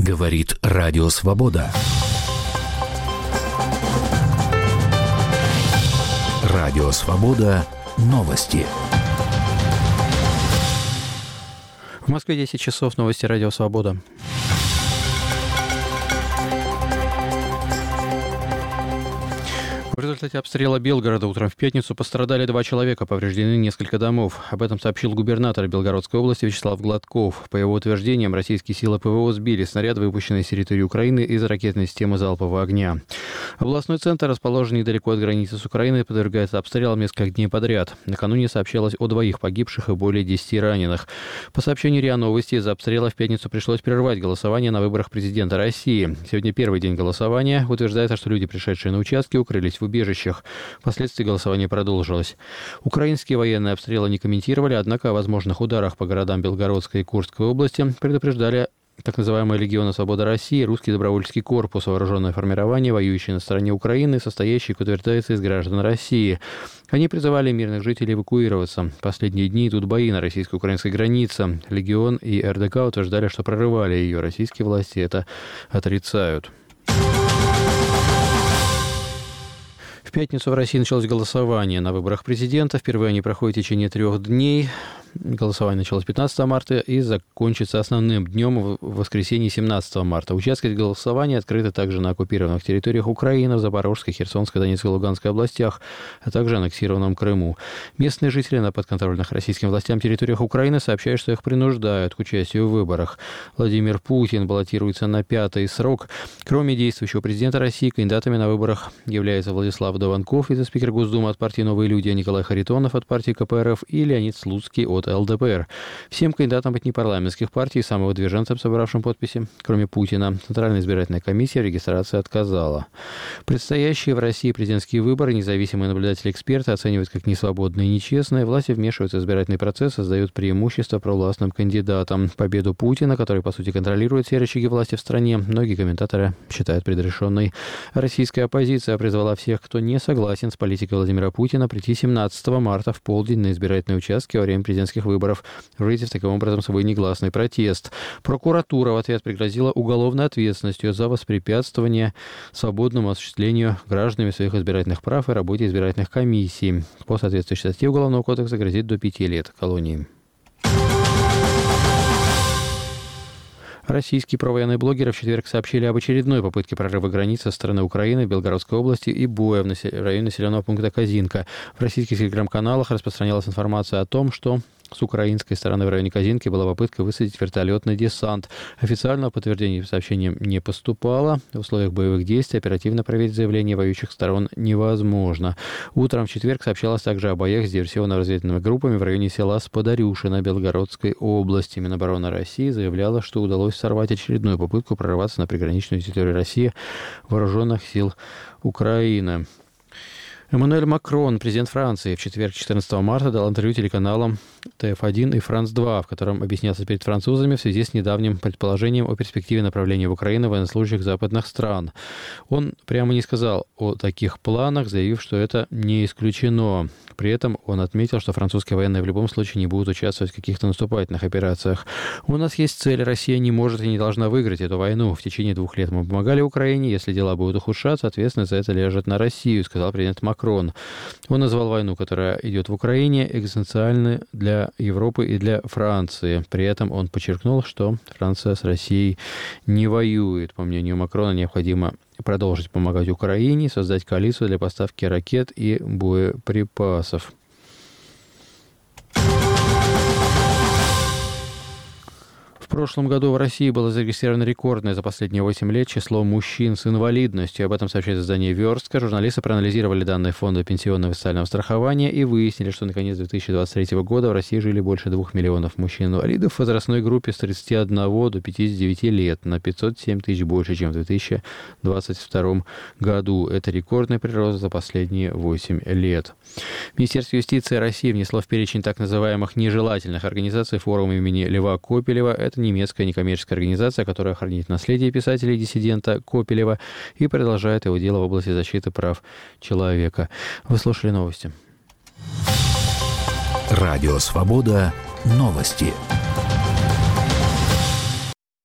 Говорит Радио Свобода. Радио Свобода. Новости. В Москве 10 часов. Новости Радио Свобода. В результате обстрела Белгорода утром в пятницу пострадали 2 человека, повреждены несколько домов. Об этом сообщил губернатор Белгородской области Вячеслав Гладков. По его утверждениям, российские силы ПВО сбили снаряд, выпущенный с территории Украины из ракетной системы залпового огня. Областной центр, расположенный недалеко от границы с Украиной, подвергается обстрелам несколько дней подряд. Накануне сообщалось о 2 погибших и более 10 раненых. По сообщению РИА Новости, из-за обстрела в пятницу пришлось прервать голосование на выборах президента России. Сегодня первый день голосования. Утверждается, что люди, пришедшие на участки, укрылись в убежищах. Впоследствии голосование продолжилось. Украинские военные обстрелы не комментировали, однако о возможных ударах по городам Белгородской и Курской области предупреждали так называемые Легионы Свободы России, Русский добровольческий корпус, вооруженное формирование, воюющее на стороне Украины, состоящее, как утверждается, из граждан России. Они призывали мирных жителей эвакуироваться. Последние дни идут бои на российско-украинской границе. Легион и РДК утверждали, что прорывали ее. Российские власти это отрицают. В пятницу в России началось голосование на выборах президента. Впервые они проходят в течение 3 дней. Голосование началось 15 марта и закончится основным днем в воскресенье 17 марта. Участки голосования открыты также на оккупированных территориях Украины, в Запорожской, Херсонской, Донецкой и Луганской областях, а также аннексированном Крыму. Местные жители на подконтрольных российским властям территориях Украины сообщают, что их принуждают к участию в выборах. Владимир Путин баллотируется на 5-й срок. Кроме действующего президента России, кандидатами на выборах являются Владислав Дованков, вице-спикер Госдумы от партии «Новые люди», Николай Харитонов от партии КПРФ и Леонид Слуцкий от ЛДПР. Всем кандидатам от непарламентских партий и самовыдвиженцам, собравшим подписи, кроме Путина, Центральная избирательная комиссия в регистрации отказала. Предстоящие в России президентские выборы независимые наблюдатели-эксперты оценивают как несвободные и нечестные. Власти вмешиваются в избирательный процесс, создают преимущество провластным кандидатам. Победу Путина, который, по сути, контролирует все рычаги власти в стране, многие комментаторы считают предрешенной. Российская оппозиция призвала всех, кто не согласен с политикой Владимира Путина, прийти 17 марта в полдень на избирательные участки во время президентских выборов, выразив таким образом свой негласный протест. Прокуратура в ответ пригрозила уголовной ответственностью за воспрепятствование свободному осуществлению гражданами своих избирательных прав и работе избирательных комиссий. По соответствующей статье Уголовного кодекса грозит до 5 лет колонии. Российские провоенные блогеры в четверг сообщили об очередной попытке прорыва границы со стороны Украины в Белгородской области и боя в районе населенного пункта Козинка. В российских телеграм-каналах распространялась информация о том, что с украинской стороны в районе Козинки была попытка высадить вертолетный десант. Официального подтверждения сообщениям не поступало. В условиях боевых действий оперативно проверить заявления воюющих сторон невозможно. Утром в четверг сообщалось также о боях с диверсионно-разведывательными группами в районе села Сподарюшино Белгородской области. Минобороны России заявляла, что удалось сорвать очередную попытку прорваться на приграничную территорию России вооруженных сил Украины. Эммануэль Макрон, президент Франции, в четверг 14 марта дал интервью телеканалам ТФ1 и Франс-2, в котором объяснялся перед французами в связи с недавним предположением о перспективе направления в Украину военнослужащих западных стран. Он прямо не сказал о таких планах, заявив, что это не исключено. При этом он отметил, что французские военные в любом случае не будут участвовать в каких-то наступательных операциях. «У нас есть цель. Россия не может и не должна выиграть эту войну. В течение 2 лет мы помогали Украине. Если дела будут ухудшаться, ответственность за это лежит на Россию», сказал президент Макрон. Он назвал войну, которая идет в Украине, экзистенциальной для Европы и для Франции. При этом он подчеркнул, что Франция с Россией не воюет. По мнению Макрона, необходимо продолжить помогать Украине, создать коалицию для поставки ракет и боеприпасов. В прошлом году в России было зарегистрировано рекордное за последние 8 лет число мужчин с инвалидностью. Об этом сообщает издание «Верстка». Журналисты проанализировали данные Фонда пенсионного и социального страхования и выяснили, что на конец 2023 года в России жили больше 2 миллионов мужчин-инвалидов в возрастной группе с 31 до 59 лет, на 507 тысяч больше, чем в 2022 году. Это рекордный прирост за последние 8 лет. Министерство юстиции России внесло в перечень так называемых нежелательных организаций форум имени Льва Копелева. Это немецкая некоммерческая организация, которая хранит наследие писателя и диссидента Копелева и продолжает его дело в области защиты прав человека. Вы слушали новости. Радио Свобода. Новости.